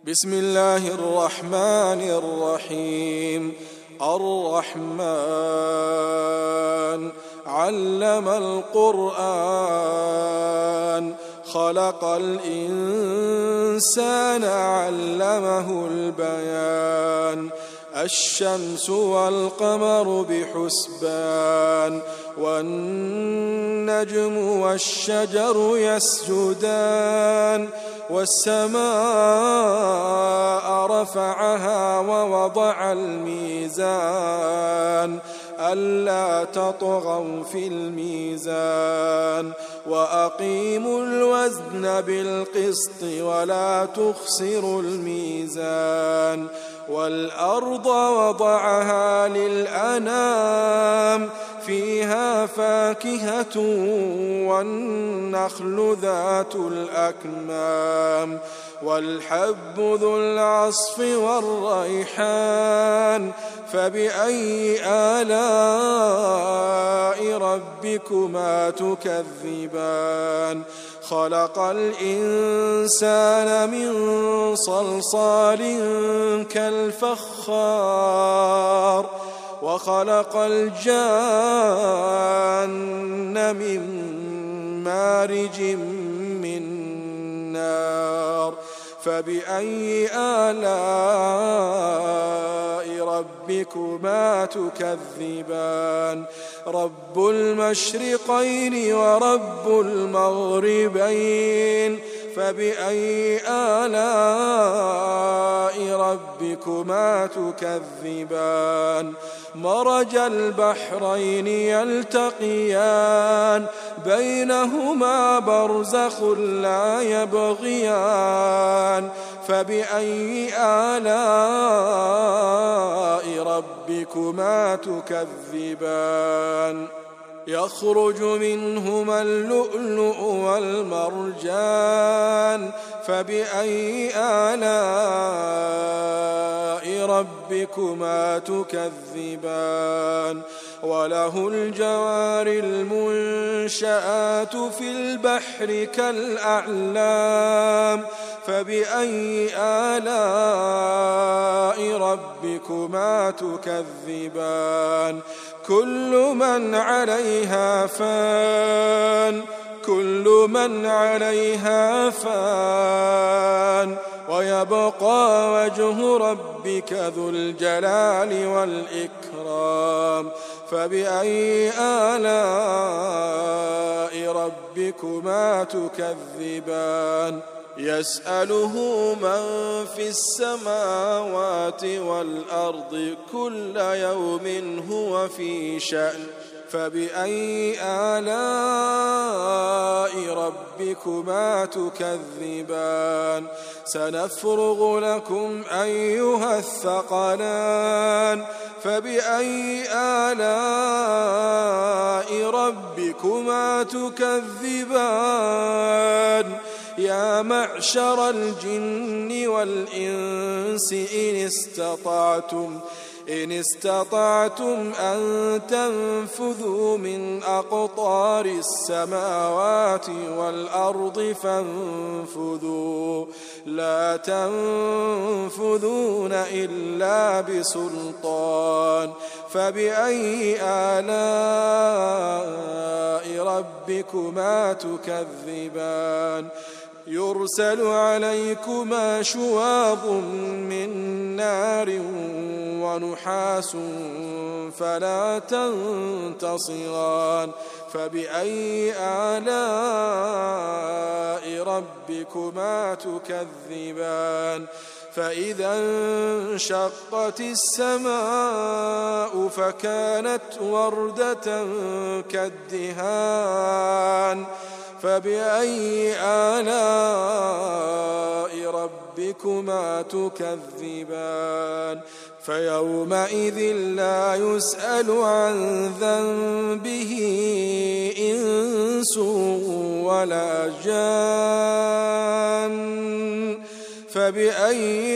بسم الله الرحمن الرحيم. الرحمن علم القرآن خلق الإنسان علمه البيان. الشمس والقمر بحسبان والنجم والشجر يسجدان. والسماء رفعها ووضع الميزان ألا تطغوا في الميزان وأقيموا الوزن بالقسط ولا تخسروا الميزان. والأرض وضعها للأنام فيها فاكهة والنخل ذات الأكمام والحب ذو العصف والريحان. فبأي آلاء ربكما تكذبان؟ خلق الإنسان من صلصال كالفخار وخلق الجان من مارج من نار. فبأي آلاء ربكما تكذبان؟ رب المشرقين ورب المغربين. فبأي آلاء ربكما تكذبان؟ مرج البحرين يلتقيان بينهما برزخ لا يبغيان. فبأي آلاء ربكما تكذبان؟ يخرج منهما اللؤلؤ والمرجان. فبأي آلاء ربكما تكذبان؟ وله الجوار المنشآت في البحر كالأعلام. فبأي آلاء ربكما تكذبان؟ كل من عليها فان كل من عليها فان ويبقى وجه ربك ذو الجلال والإكرام. فبأي آلاء ربكما تكذبان؟ يسأله من في السماوات والأرض كل يوم هو في شأن. فبأي آلاء ربكما تكذبان؟ سنفرغ لكم أيها الثقلان. فبأي آلاء ربكما تكذبان؟ يا معشر الجن والإنس إن استطعتم أن تنفذوا من أقطار السماوات والأرض فانفذوا لا تنفذون إلا بسلطان. فبأي آلاء ربكما تكذبان؟ يرسل عليكما شواظ من نار ونحاس فلا تنتصران. فبأي آلاء ربكما تكذبان؟ فإذا انشقت السماء فكانت وردة كالدهان. فبأي آلاء ربكما تكذبان؟ فيومئذ لا يسأل عن ذنبه إنس ولا جان. فبأي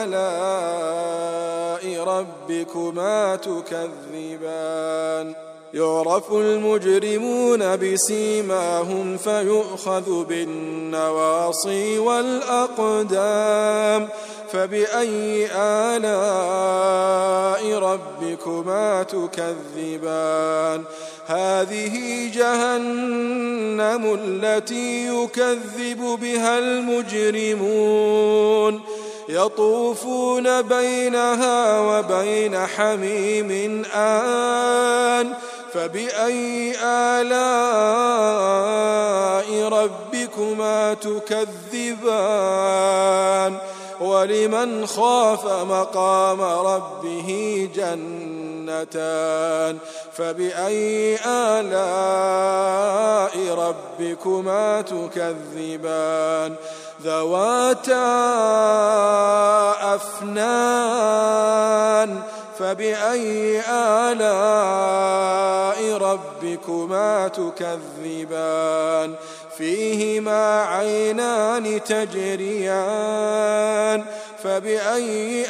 آلاء ربكما تكذبان؟ يعرف المجرمون بسيماهم فيؤخذ بالنواصي والأقدام فبأي آلاء ربكما تكذبان هذه جهنم التي يكذب بها المجرمون يطوفون بينها وبين حميم آن فبأي آلاء ربكما تكذبان ولمن خاف مقام ربه جنتان فبأي آلاء ربكما تكذبان ذواتا أفنان فبأي آلاء ربكما تكذبان فيهما عينان تجريان فبأي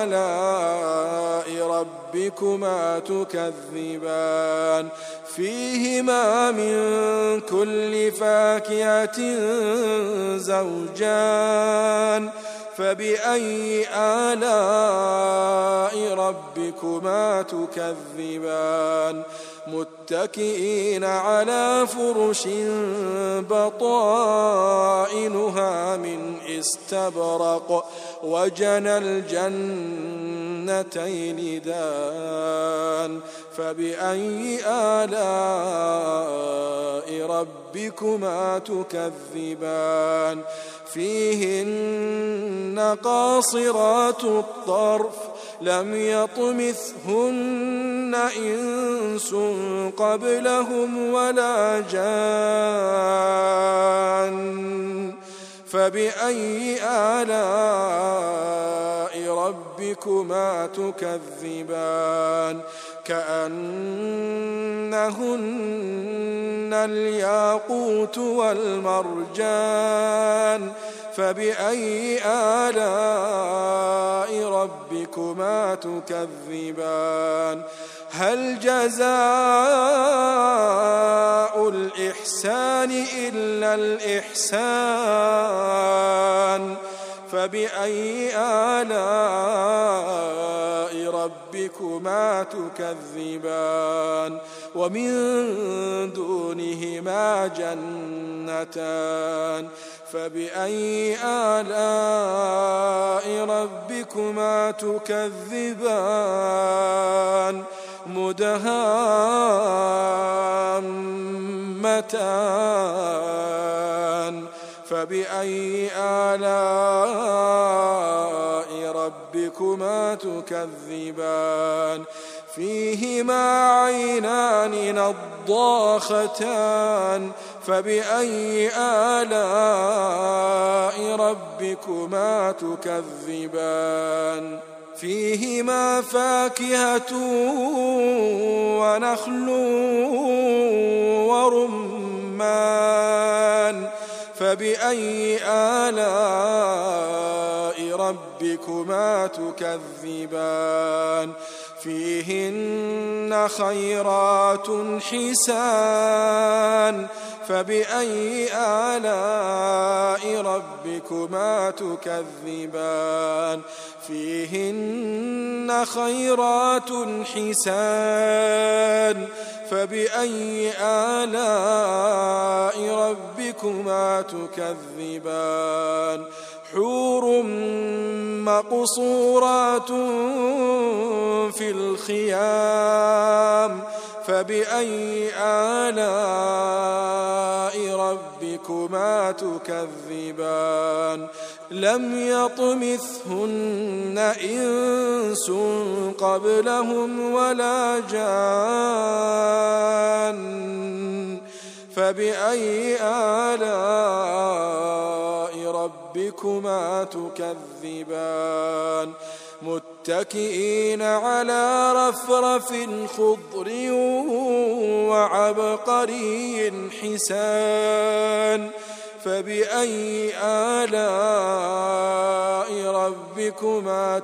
آلاء ربكما تكذبان فيهما من كل فاكهة زوجان فبأي آلاء ربكما تكذبان متكئين على فرش بطائنها من استبرق وجنى الجنتين دان فبأي آلاء ربكما تكذبان فيهن قاصرات الطرف لم يطمثهن إنس قبلهم ولا جان فبأي آلاء ربكما تكذبان كأنهن الياقوت والمرجان فبأي آلاء ربكما تكذبان هل جزاء الإحسان إلا الإحسان فبأي آلاء ربكما تكذبان ومن دونهما جنتان فبأي آلاء ربكما تكذبان مدهامتان فبأي آلاء ربكما تكذبان فيهما عينان نضاختان فبأي آلاء ربكما تكذبان فيهما فاكهة ونخل ورمان فبأي آلاء ربكما تكذبان فيهن خيرات حسان فبأي آلاء ربكما تكذبان فيهن خيرات حسان فبأي آلاء ربكما تكذبان حور مقصورات في الخيام فبأي آلاء ربكما تكذبان لم يطمثهن إنس قبلهم ولا جان فبأي آلاء ربكما تكذبان متكئين على رفرف خضر وعبقري حسان فبأي آلاء ربكما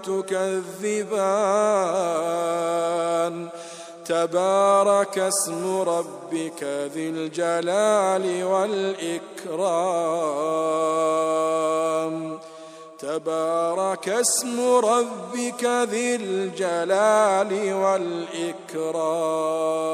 تكذبان تبارك اسم ربك ذي الجلال والإكرام تبارك اسم ربك ذي الجلال والإكرام.